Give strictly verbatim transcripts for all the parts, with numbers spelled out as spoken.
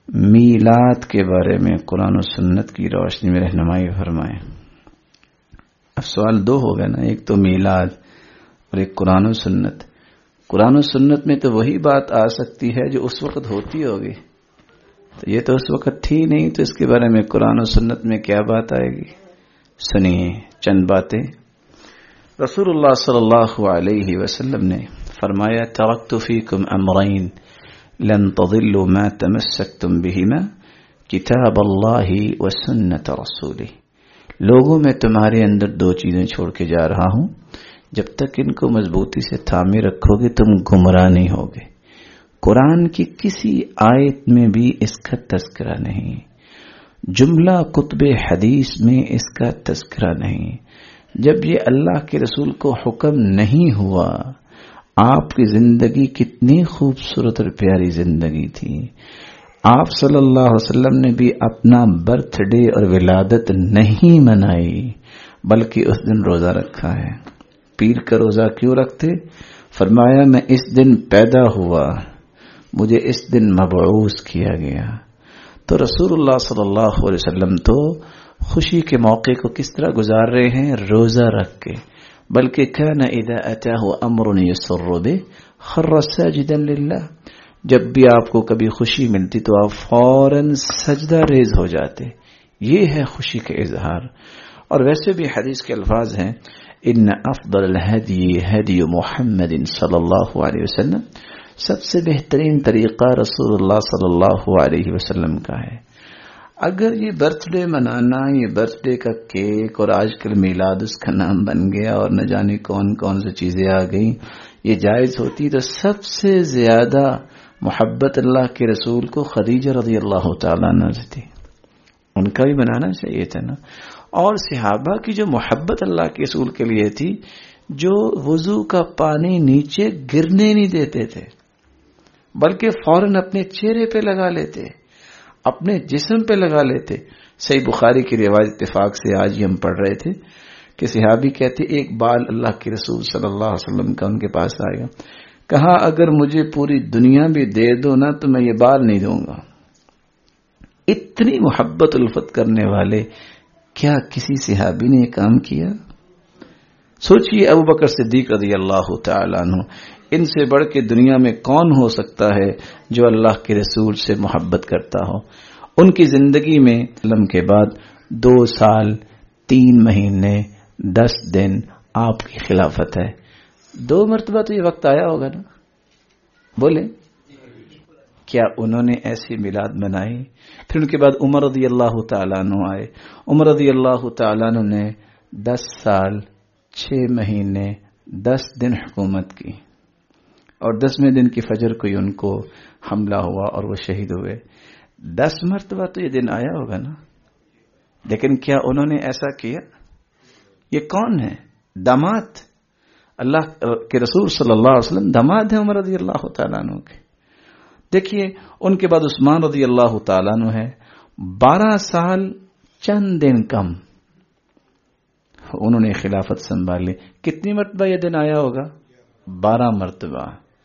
میلاد کے بارے میں قرآن و سنت کی روشنی میں رہنمائی فرمائیں۔ اب سوال دو ہو گئے نا، ایک تو میلاد اور ایک قرآن و سنت۔ قرآن و سنت میں تو وہی بات آ سکتی ہے جو اس وقت ہوتی ہوگی، تو یہ تو اس وقت تھی نہیں، تو اس کے بارے میں قرآن و سنت میں کیا بات آئے گی؟ سنیے چند باتیں۔ رسول اللہ صلی اللہ علیہ وسلم نے فرمایا ترکت فیکم امرین لن تضلوا ما تمسکتم بہما کتاب اللہ و سنت رسولہ۔ لوگوں میں تمہارے اندر دو چیزیں چھوڑ کے جا رہا ہوں، جب تک ان کو مضبوطی سے تھامے رکھو گے تم گمراہ نہیں ہوگے۔ قرآن کی کسی آیت میں بھی اس کا تذکرہ نہیں، جملہ کتب حدیث میں اس کا تذکرہ نہیں۔ جب یہ اللہ کے رسول کو حکم نہیں ہوا، آپ کی زندگی کتنی خوبصورت اور پیاری زندگی تھی۔ آپ صلی اللہ علیہ وسلم نے بھی اپنا برتھ ڈے اور ولادت نہیں منائی، بلکہ اس دن روزہ رکھا ہے۔ پیر کا روزہ کیوں رکھتے؟ فرمایا میں اس دن پیدا ہوا، مجھے اس دن مبعوث کیا گیا۔ تو رسول اللہ صلی اللہ علیہ وسلم تو خوشی کے موقع کو کس طرح گزار رہے ہیں؟ روزہ رکھ کے۔ بلکہ کان اذا اتاه امر يسر به خر ساجدا لله، جب بھی آپ کو کبھی خوشی ملتی تو آپ فوراً سجدہ ریز ہو جاتے۔ یہ ہے خوشی کا اظہار۔ اور ویسے بھی حدیث کے الفاظ ہیں ان افضل الهدی هدی محمد صلی اللہ علیہ وسلم، سب سے بہترین طریقہ رسول اللہ صلی اللہ علیہ وسلم کا ہے۔ اگر یہ برتھ ڈے منانا، یہ برتھ ڈے کا کیک اور آج کل میلاد اس کا نام بن گیا اور نہ جانے کون کون سی چیزیں آ گئیں، یہ جائز ہوتی تو سب سے زیادہ محبت اللہ کے رسول کو خدیجہ رضی اللہ تعالیٰ عنہ سے تھی، ان کا بھی منانا چاہیے تھا نا۔ اور صحابہ کی جو محبت اللہ کے رسول کے لیے تھی، جو وضو کا پانی نیچے گرنے نہیں دیتے تھے، بلکہ فوراً اپنے چہرے پہ لگا لیتے، اپنے جسم پہ لگا لیتے۔ صحیح بخاری کی روایت اتفاق سے آج ہی ہم پڑھ رہے تھے کہ صحابی کہتے ایک بال اللہ کے رسول صلی اللہ علیہ وسلم کا ان کے پاس آئے گا، کہا اگر مجھے پوری دنیا بھی دے دو نا تو میں یہ بال نہیں دوں گا۔ اتنی محبت الفت کرنے والے کیا کسی صحابی نے یہ کام کیا؟ سوچئے ابو بکر صدیق رضی اللہ تعالیٰ عنہ، ان سے بڑھ کے دنیا میں کون ہو سکتا ہے جو اللہ کے رسول سے محبت کرتا ہو؟ ان کی زندگی میں علم کے بعد دو سال تین مہینے دس دن آپ کی خلافت ہے۔ دو مرتبہ تو یہ وقت آیا ہوگا نا، بولے کیا انہوں نے ایسی میلاد منائی؟ پھر ان کے بعد عمر رضی اللہ تعالیٰ عنہ آئے، عمر رضی اللہ تعالیٰ عنہ نے دس سال چھ مہینے دس دن حکومت کی، اور دسویں دن کی فجر کو ہی ان کو حملہ ہوا اور وہ شہید ہوئے۔ دس مرتبہ تو یہ دن آیا ہوگا نا، لیکن کیا انہوں نے ایسا کیا؟ یہ کون ہے؟ داماد اللہ کے رسول صلی اللہ علیہ وسلم، داماد ہیں عمر رضی اللہ تعالیٰ عنہ کے۔ دیکھیے ان کے بعد عثمان رضی اللہ تعالیٰ عنہ ہے، بارہ سال چند دن کم انہوں نے خلافت سنبھال لی۔ کتنی مرتبہ یہ دن آیا ہوگا؟ بارہ مرتبہ۔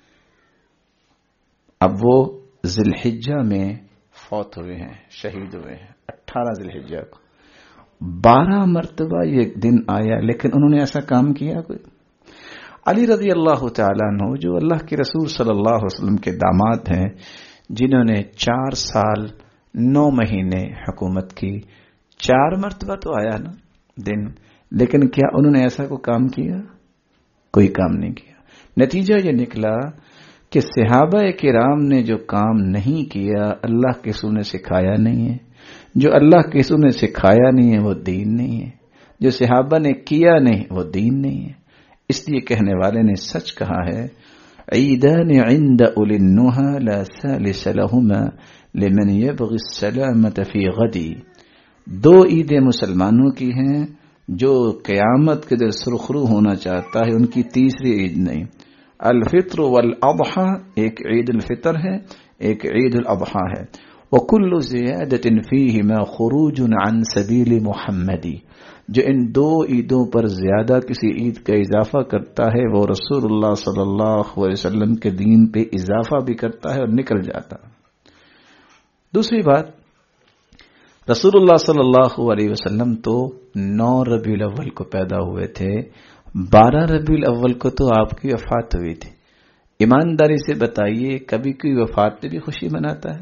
اب وہ ذی الحجہ میں فوت ہوئے ہیں، شہید ہوئے ہیں اٹھارہ ذی الحجہ کو۔ بارہ مرتبہ یہ دن آیا، لیکن انہوں نے ایسا کام کیا کوئی؟ علی رضی اللہ تعالیٰ عنہ جو اللہ کے رسول صلی اللہ علیہ وسلم کے داماد ہیں، جنہوں نے چار سال نو مہینے حکومت کی، چار مرتبہ تو آیا نا دن، لیکن کیا انہوں نے ایسا کوئی کام کیا؟ کوئی کام نہیں کیا۔ نتیجہ یہ نکلا کہ صحابہ کرام نے جو کام نہیں کیا اللہ کے رسول نے سکھایا نہیں ہے، جو اللہ کے رسول نے سکھایا نہیں ہے وہ دین نہیں ہے، جو صحابہ نے کیا نہیں وہ دین نہیں ہے۔ اس لیے کہنے والے نے سچ کہا ہے عیدان عند اولی النہى لا ثالث لهما لمن يبغي السلامة في غدی، دو عیدیں مسلمانوں کی ہیں، جو قیامت کے دن سرخرو ہونا چاہتا ہے ان کی تیسری عید نہیں۔ الفطر والاضحى، ایک عید الفطر ہے ایک عید الاضحیٰ ہے۔ وکل زیادۃ فیہما خروج عن سبیل محمدی، جو ان دو عیدوں پر زیادہ کسی عید کا اضافہ کرتا ہے وہ رسول اللہ صلی اللہ علیہ وسلم کے دین پہ اضافہ بھی کرتا ہے اور نکل جاتا ہے۔ دوسری بات، رسول اللہ صلی اللہ علیہ وسلم تو نو ربیع الاول کو پیدا ہوئے تھے، بارہ ربیع الاول کو تو آپ کی وفات ہوئی تھی۔ ایمانداری سے بتائیے کبھی کوئی وفات پہ بھی خوشی مناتا ہے؟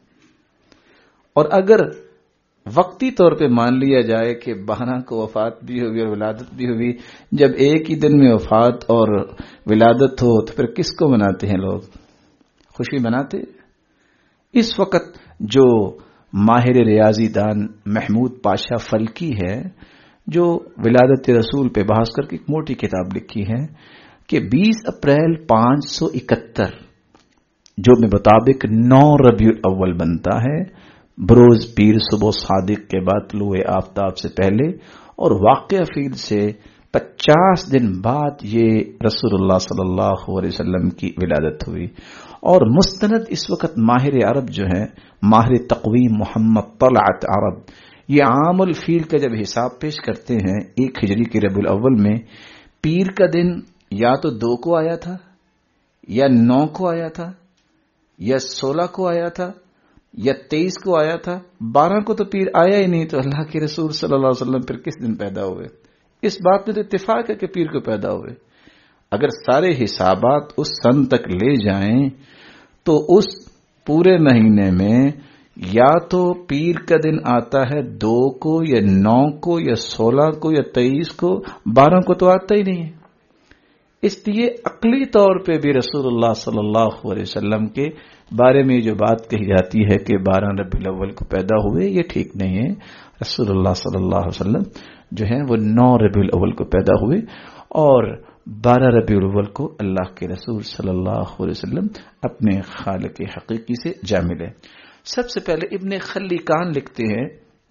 اور اگر وقتی طور پہ مان لیا جائے کہ بارہ کو وفات بھی ہوئی اور ولادت بھی ہوئی، جب ایک ہی دن میں وفات اور ولادت ہو تو پھر کس کو مناتے ہیں لوگ؟ خوشی مناتے؟ اس وقت جو ماہر ریاضی دان محمود پاشا فلکی ہے، جو ولادت رسول پہ بحث کر کے ایک موٹی کتاب لکھی ہے کہ بیس اپریل پانچ سو اکہتر جو میں مطابق نو ربیع الاول بنتا ہے، بروز پیر صبح صادق کے بعد طلوع آفتاب سے پہلے، اور واقعہ فیل سے پچاس دن بعد یہ رسول اللہ صلی اللہ علیہ وسلم کی ولادت ہوئی۔ اور مستند اس وقت ماہر عرب جو ہے، ماہر تقویم محمد طلعت عرب، یہ عام الفیل کا جب حساب پیش کرتے ہیں ایک ہجری کے ربیع الاول میں، پیر کا دن یا تو دو کو آیا تھا، یا نو کو آیا تھا، یا سولہ کو آیا تھا، یا تیئیس کو آیا تھا، بارہ کو تو پیر آیا ہی نہیں، تو اللہ کے رسول صلی اللہ علیہ وسلم پھر کس دن پیدا ہوئے؟ اس بات میں تو اتفاق ہے کہ پیر کو پیدا ہوئے۔ اگر سارے حسابات اس سن تک لے جائیں تو اس پورے مہینے میں یا تو پیر کا دن آتا ہے دو کو، یا نو کو، یا سولہ کو، یا تیئیس کو، بارہ کو تو آتا ہی نہیں ہے۔ اس لیے عقلی طور پہ بھی رسول اللہ صلی اللہ علیہ وسلم کے بارے میں جو بات کہی جاتی ہے کہ بارہ ربیع الاول کو پیدا ہوئے، یہ ٹھیک نہیں ہے۔ رسول اللہ صلی اللہ علیہ وسلم جو ہیں وہ نو ربیع الاول کو پیدا ہوئے، اور بارہ ربیع الاول کو اللہ کے رسول صلی اللہ علیہ وسلم اپنے خالق حقیقی سے جا ملے۔ سب سے پہلے ابن خلیقان لکھتے ہیں،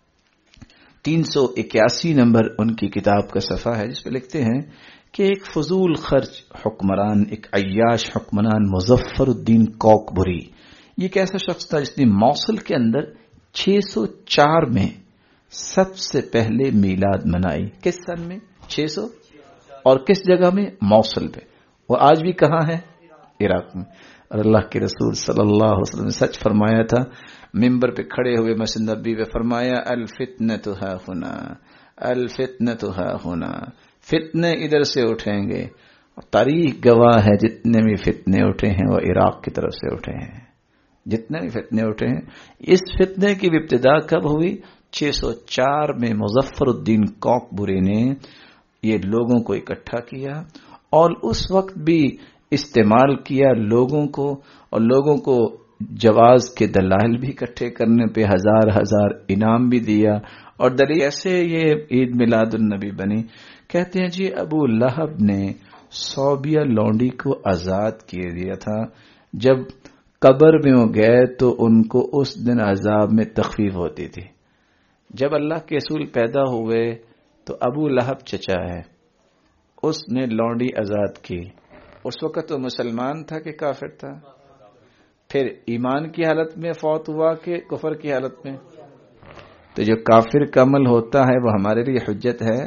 تین سو اکیاسی نمبر ان کی کتاب کا صفحہ ہے، جس پہ لکھتے ہیں کہ ایک فضول خرچ حکمران، ایک عیاش حکمران مظفر الدین کوکبری، یہ ایک ایسا شخص تھا جس نے موصل کے اندر چھ سو چار میں سب سے پہلے میلاد منائی۔ کس سن میں؟ چھ سو، اور کس جگہ میں؟ موصل پہ۔ وہ آج بھی کہاں ہے؟ عراق میں۔ اور اللہ کے رسول صلی اللہ علیہ وسلم نے سچ فرمایا تھا، ممبر پہ کھڑے ہوئے مسجد نبوی پہ فرمایا، الفتنۃ ھا ھنا، الفتنۃ ھا ھنا، فتنے ادھر سے اٹھیں گے۔ تاریخ گواہ ہے جتنے بھی فتنے اٹھے ہیں وہ عراق کی طرف سے اٹھے ہیں، جتنے بھی فتنے اٹھے ہیں۔ اس فتنے کی ابتدا کب ہوئی؟ چھ سو چار میں مظفر الدین کوکبری نے یہ لوگوں کو اکٹھا کیا، اور اس وقت بھی استعمال کیا لوگوں کو، اور لوگوں کو جواز کے دلائل بھی اکٹھے کرنے پہ ہزار ہزار انعام بھی دیا، اور دلیل ایسے یہ عید میلاد النبی بنی۔ کہتے ہیں جی ابو لہب نے صوبیہ لونڈی کو آزاد کیے دیا تھا، جب قبر میں وہ گئے تو ان کو اس دن عذاب میں تخفیف ہوتی تھی۔ جب اللہ کے رسول پیدا ہوئے تو ابو لہب چچا ہے، اس نے لونڈی آزاد کی۔ اس وقت وہ مسلمان تھا کہ کافر تھا؟ پھر ایمان کی حالت میں فوت ہوا کہ کفر کی حالت میں؟ تو جو کافر کا عمل ہوتا ہے وہ ہمارے لیے حجت ہے؟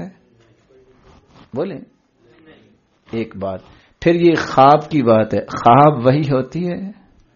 بولیں ایک بات۔ پھر یہ خواب کی بات ہے، خواب وہی ہوتی ہے؟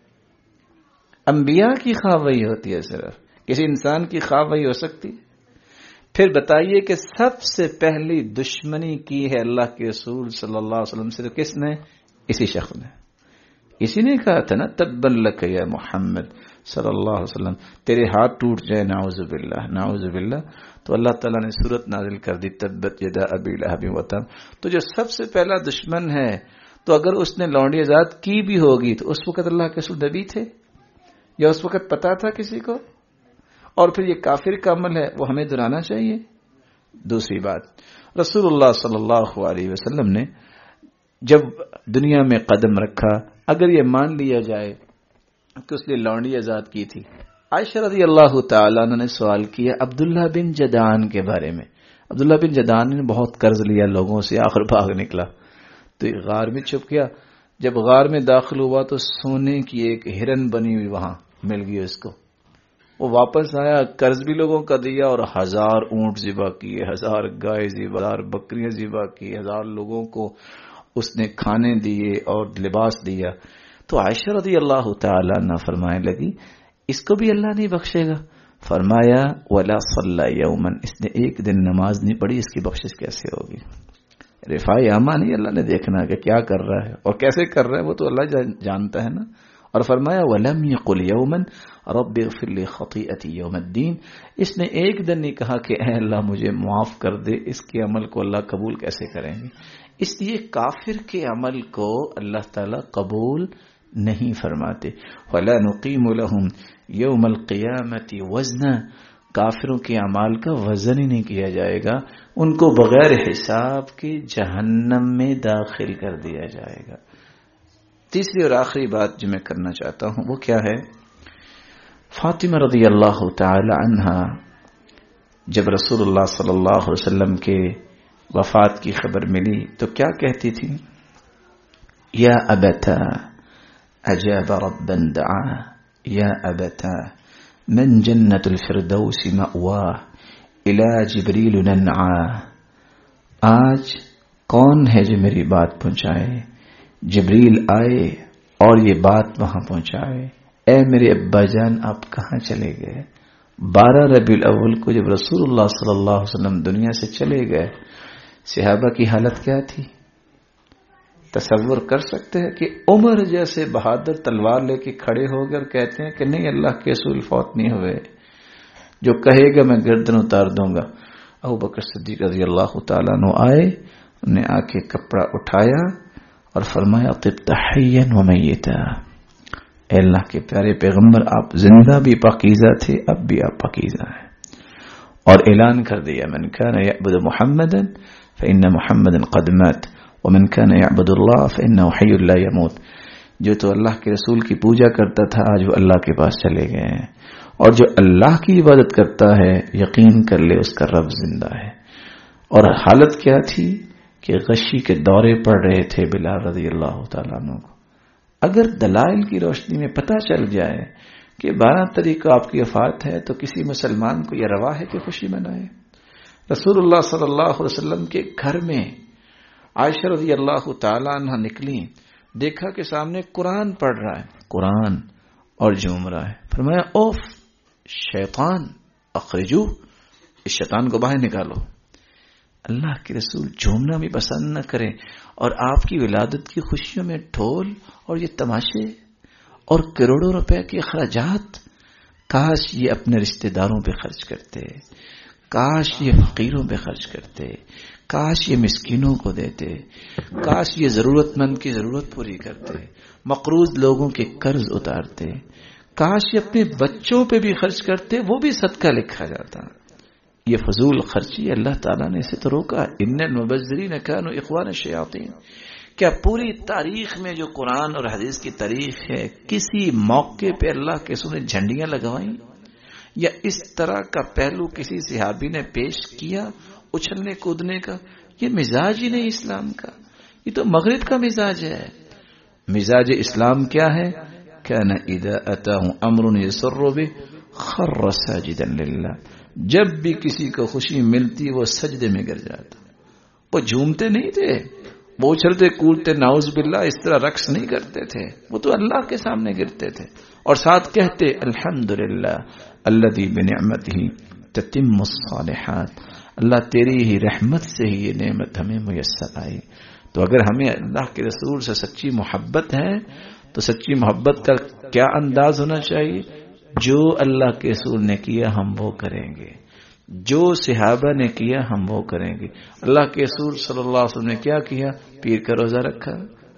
انبیاء کی خواب وہی ہوتی ہے؟ صرف کسی انسان کی خواب وہی ہو سکتی؟ پھر بتائیے کہ سب سے پہلی دشمنی کی ہے اللہ کے رسول صلی اللہ علیہ وسلم سے کس نے؟ اسی شخص نے۔ اسی نے کہا تھا نا، تبن لک یا محمد صلی اللہ علیہ وسلم، تیرے ہاتھ ٹوٹ جائے، نعوذ باللہ نعوذ باللہ۔ تو اللہ تعالیٰ نے صورت نازل کر دی، تبت یدا ابی لہب وتب۔ تو جو سب سے پہلا دشمن ہے، تو اگر اس نے لونڈی آزاد کی بھی ہوگی تو اس وقت اللہ کے رسول نبی تھے یا اس وقت پتا تھا کسی کو؟ اور پھر یہ کافر کا عمل ہے، وہ ہمیں دہرانا چاہیے۔ دوسری بات، رسول اللہ صلی اللہ علیہ وسلم نے جب دنیا میں قدم رکھا، اگر یہ مان لیا جائے کہ اس نے لونڈی آزاد کی تھی، عائشہ رضی اللہ تعالیٰ عنہ نے سوال کیا عبداللہ بن جدعان کے بارے میں۔ عبداللہ بن جدعان نے بہت قرض لیا لوگوں سے، آخر بھاگ نکلا تو غار میں چھپ گیا۔ جب غار میں داخل ہوا تو سونے کی ایک ہرن بنی ہوئی وہاں مل گئی اس کو۔ وہ واپس آیا، قرض بھی لوگوں کا دیا، اور ہزار اونٹ ذبح کیے، ہزار گائے ذبح، ہزار بکریاں ذبح کی، ہزار لوگوں کو اس نے کھانے دیے اور لباس دیا۔ تو عائشہ رضی اللہ تعالی عنہ فرمانے لگی، اس کو بھی اللہ نہیں بخشے گا. فرمایا ولا صلی یوما، اس نے ایک دن نماز نہیں پڑھی، اس کی بخشش کیسے ہوگی؟ رفاع عامہ نہیں اللہ نے دیکھنا کہ کیا کر رہا ہے اور کیسے کر رہا ہے، وہ تو اللہ جانتا ہے نا. اور فرمایا ولم یقل یوما رب اغفر لی خطیئتی یوم الدین، اس نے ایک دن نہیں کہا کہ اے اللہ مجھے معاف کر دے. اس کے عمل کو اللہ قبول کیسے کریں گے؟ اس لیے کافر کے عمل کو اللہ تعالی قبول نہیں فرماتے. ولا نقیم لهم یوم القیامت وزنا، کافروں کے اعمال کا وزن ہی نہیں کیا جائے گا، ان کو بغیر حساب کے جہنم میں داخل کر دیا جائے گا. تیسری اور آخری بات جو میں کرنا چاہتا ہوں وہ کیا ہے؟ فاطمہ رضی اللہ تعالی عنہا جب رسول اللہ صلی اللہ علیہ وسلم کے وفات کی خبر ملی تو کیا کہتی تھی؟ یا ابتا اجاب ربا دعا، یا ابتا من جنت الفردوس مأواہ الى جبریل ننعا. آج کون ہے جو میری بات پہنچائے؟ جبریل آئے اور یہ بات وہاں پہنچائے. اے میرے ابا جان آپ کہاں چلے گئے؟ بارہ ربیع الاول کو جب رسول اللہ صلی اللہ علیہ وسلم دنیا سے چلے گئے، صحابہ کی حالت کیا تھی؟ تصور کر سکتے ہیں کہ عمر جیسے بہادر تلوار لے کے کھڑے ہو گئے اور کہتے ہیں کہ نہیں اللہ کے رسول فوت نہیں ہوئے، جو کہے گا میں گردن اتار دوں گا. ابو بکر صدیق رضی اللہ تعالیٰ عنہ آئے، انہوں نے آ کے کپڑا اٹھایا اور فرمایا طبت حیا و میتا، اے اللہ کے پیارے پیغمبر آپ زندہ بھی پاکیزہ تھے، اب بھی آپ پاکیزہ ہیں. اور اعلان کر دیا من کان یعبد محمدا فإن محمدا قد مات ومن كان يعبد الله فإنه حي لا يموت. جو تو اللہ کے رسول کی پوجا کرتا تھا آج وہ اللہ کے پاس چلے گئے ہیں، اور جو اللہ کی عبادت کرتا ہے یقین کر لے اس کا رب زندہ ہے. اور حالت کیا تھی کہ غشی کے دورے پڑ رہے تھے بلال رضی اللہ تعالیٰ عنہ کو. اگر دلائل کی روشنی میں پتہ چل جائے کہ بارہ تاریخ کو آپ کی وفات ہے تو کسی مسلمان کو یہ روا ہے کہ خوشی منائے. رسول اللہ صلی اللہ علیہ وسلم کے گھر میں عائشہ رضی اللہ تعالیٰ عنہ نکلی، دیکھا کہ سامنے قرآن پڑھ رہا ہے، قرآن اور جھوم رہا ہے. فرمایا اوف شیطان اخرجو، اس شیطان کو باہر نکالو. اللہ کے رسول جھومنا بھی پسند نہ کریں اور آپ کی ولادت کی خوشیوں میں ڈھول اور یہ تماشے اور کروڑوں روپے کے اخراجات. کاش یہ اپنے رشتہ داروں پہ خرچ کرتے، کاش یہ فقیروں پہ خرچ کرتے، کاش یہ مسکینوں کو دیتے، کاش یہ ضرورت مند کی ضرورت پوری کرتے، مقروض لوگوں کے قرض اتارتے، کاش یہ اپنے بچوں پہ بھی خرچ کرتے، وہ بھی صدقہ لکھا جاتا. یہ فضول خرچی اللہ تعالیٰ نے اسے تو روکا. ان المبذرین کانوا اخوان الشیاطین. کیا پوری تاریخ میں جو قرآن اور حدیث کی تاریخ ہے کسی موقع پہ اللہ کے رسول نے جھنڈیاں لگوائیں یا اس طرح کا پہلو کسی صحابی نے پیش کیا اچھلنے کودنے کا؟ یہ مزاج ہی نہیں اسلام کا، یہ تو مغرب کا مزاج ہے. مزاج اسلام کیا ہے؟ کان اذا اتاہ امر یسر به خر ساجدا للہ. جب بھی کسی کو خوشی ملتی وہ سجدے میں گر جاتا. وہ جھومتے نہیں تھے، وہ اچھلتے کودتے نعوذ باللہ اس طرح رقص نہیں کرتے تھے، وہ تو اللہ کے سامنے گرتے تھے اور ساتھ کہتے الحمدللہ الذی بنعمتہ تتم الصالحات. اللہ تیری ہی رحمت سے ہی یہ نعمت ہمیں میسر آئی. تو اگر ہمیں اللہ کے رسول سے سچی محبت ہے تو سچی محبت کا کیا انداز ہونا چاہیے؟ جو اللہ کے رسول نے کیا ہم وہ کریں گے، جو صحابہ نے کیا ہم وہ کریں گے. اللہ کے رسول صلی اللہ علیہ وسلم نے کیا کیا؟ پیر کا روزہ رکھا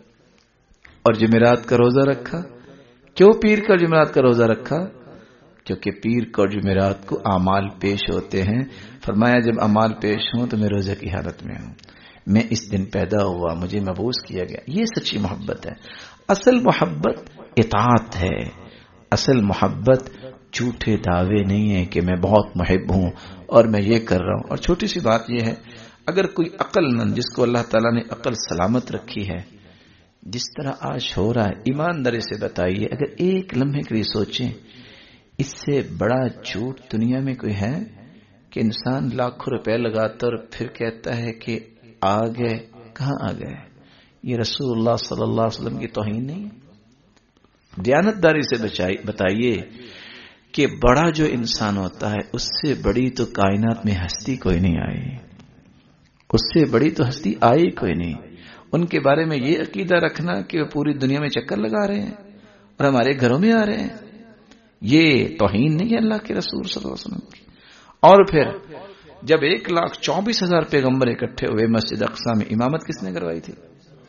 اور جمعرات کا روزہ رکھا. کیوں پیر کا جمعرات کا روزہ رکھا؟ کیونکہ پیر کا جمعرات کو اعمال پیش ہوتے ہیں. فرمایا جب اعمال پیش ہوں تو میں روزے کی حالت میں ہوں، میں اس دن پیدا ہوا، مجھے مبعوث کیا گیا. یہ سچی محبت ہے. اصل محبت اطاعت ہے. اصل محبت جھوٹے دعوے نہیں ہے کہ میں بہت محب ہوں اور میں یہ کر رہا ہوں. اور چھوٹی سی بات یہ ہے، اگر کوئی عقل مند جس کو اللہ تعالیٰ نے عقل سلامت رکھی ہے، جس طرح آج ہو رہا ہے، ایمانداری سے بتائیے اگر ایک لمحے کے لیے سوچیں اس سے بڑا جھوٹ دنیا میں کوئی ہے کہ انسان لاکھوں روپے لگاتا اور پھر کہتا ہے کہ آ گئے. کہاں آ گئے؟ یہ رسول اللہ صلی اللہ علیہ وسلم کی توہین نہیں؟ دیانتداری سے بتائیے کہ بڑا جو انسان ہوتا ہے اس سے بڑی تو کائنات میں ہستی کوئی نہیں آئی، اس سے بڑی تو ہستی آئی کوئی نہیں. ان کے بارے میں یہ عقیدہ رکھنا کہ وہ پوری دنیا میں چکر لگا رہے ہیں اور ہمارے گھروں میں آ رہے ہیں، یہ توہین نہیں ہے اللہ کے رسول صلی اللہ علیہ وسلم کی. اور پھر جب ایک لاکھ چوبیس ہزار پیغمبر اکٹھے ہوئے مسجد اقصی میں، امامت کس نے کروائی تھی؟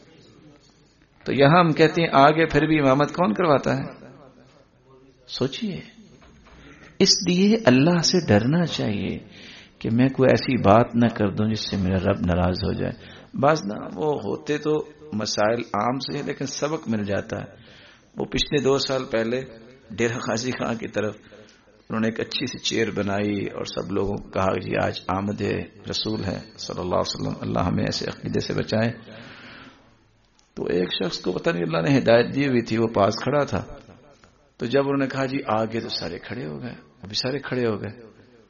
تو یہاں ہم کہتے ہیں آگے پھر بھی امامت کون کرواتا ہے؟ سوچئے. اس لیے اللہ سے ڈرنا چاہیے کہ میں کوئی ایسی بات نہ کر دوں جس سے میرا رب ناراض ہو جائے. بعض نہ وہ ہوتے تو مسائل عام سے ہے لیکن سبق مل جاتا ہے. وہ پچھلے دو سال پہلے ڈیرہ غازی خان کی طرف انہوں نے ایک اچھی سی چیئر بنائی اور سب لوگوں کو کہا جی آج آمد رسول ہے صلی اللہ علیہ وسلم، اللہ ہمیں ایسے عقیدے سے بچائے. تو ایک شخص کو پتہ نہیں اللہ نے ہدایت دی ہوئی تھی، وہ پاس کھڑا تھا. تو جب انہوں نے کہا جی آگے، تو سارے کھڑے ہو گئے، ابھی سارے کھڑے ہو گئے.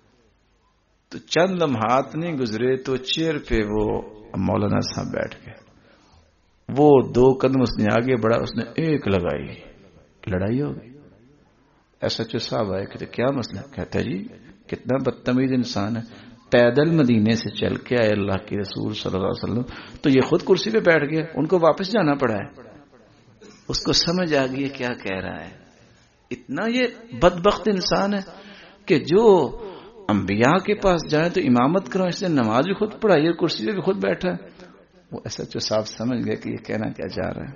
تو چند لمحات نہیں گزرے تو چیئر پہ وہ مولانا صاحب بیٹھ گئے. وہ دو قدم اس نے آگے بڑھا، اس نے ایک لگائی، لڑائی ہو گئی. ایس ایچ او صاحب آئے، کہتے کیا مسئلہ؟ کہتا ہے جی کتنا بدتمیز انسان ہے، پیدل مدینے سے چل کے آئے اللہ کے رسول صلی اللہ علیہ وسلم، تو یہ خود کرسی پہ بیٹھ گیا، ان کو واپس جانا پڑا ہے. اس کو سمجھ آ گئی کیا کہہ رہا ہے. اتنا یہ بدبخت انسان ہے کہ جو انبیاء کے پاس جائے تو امامت کرو، اس نے نماز بھی خود پڑھائی اور کرسی پہ بھی خود بیٹھا ہے. وہ ایسا جو صاحب سمجھ گئے کہ یہ کہنا کیا جا رہا ہے.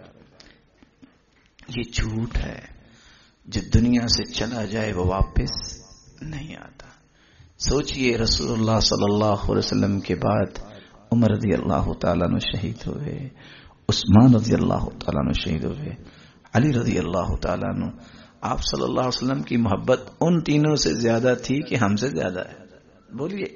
یہ جھوٹ ہے، جو دنیا سے چلا جائے وہ واپس نہیں آتا. سوچئے رسول اللہ صلی اللہ علیہ وسلم کے بعد عمر رضی اللہ تعالیٰ عنہ شہید ہوئے، عثمان رضی اللہ تعالیٰ عنہ شہید ہوئے، علی رضی اللہ تعالیٰ عنہ. آپ صلی اللہ علیہ وسلم کی محبت ان تینوں سے زیادہ تھی کہ ہم سے زیادہ ہے. بولیے.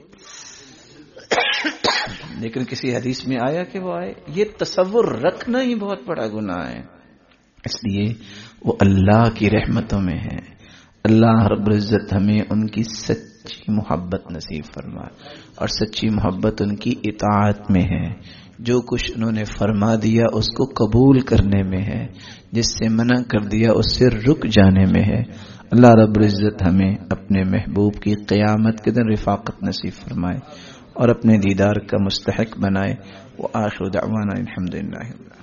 لیکن کسی حدیث میں آیا کہ وہ آئے؟ یہ تصور رکھنا ہی بہت بڑا گناہ ہے. اس لیے وہ اللہ کی رحمتوں میں ہے. اللہ رب العزت ہمیں ان کی سچی محبت نصیب فرمائے، اور سچی محبت ان کی اطاعت میں ہے. جو کچھ انہوں نے فرما دیا اس کو قبول کرنے میں ہے، جس سے منع کر دیا اس سے رک جانے میں ہے. اللہ رب العزت ہمیں اپنے محبوب کی قیامت کے دن رفاقت نصیب فرمائے اور اپنے دیدار کا مستحق بنائے. وآخر دعوانا الحمدللہ.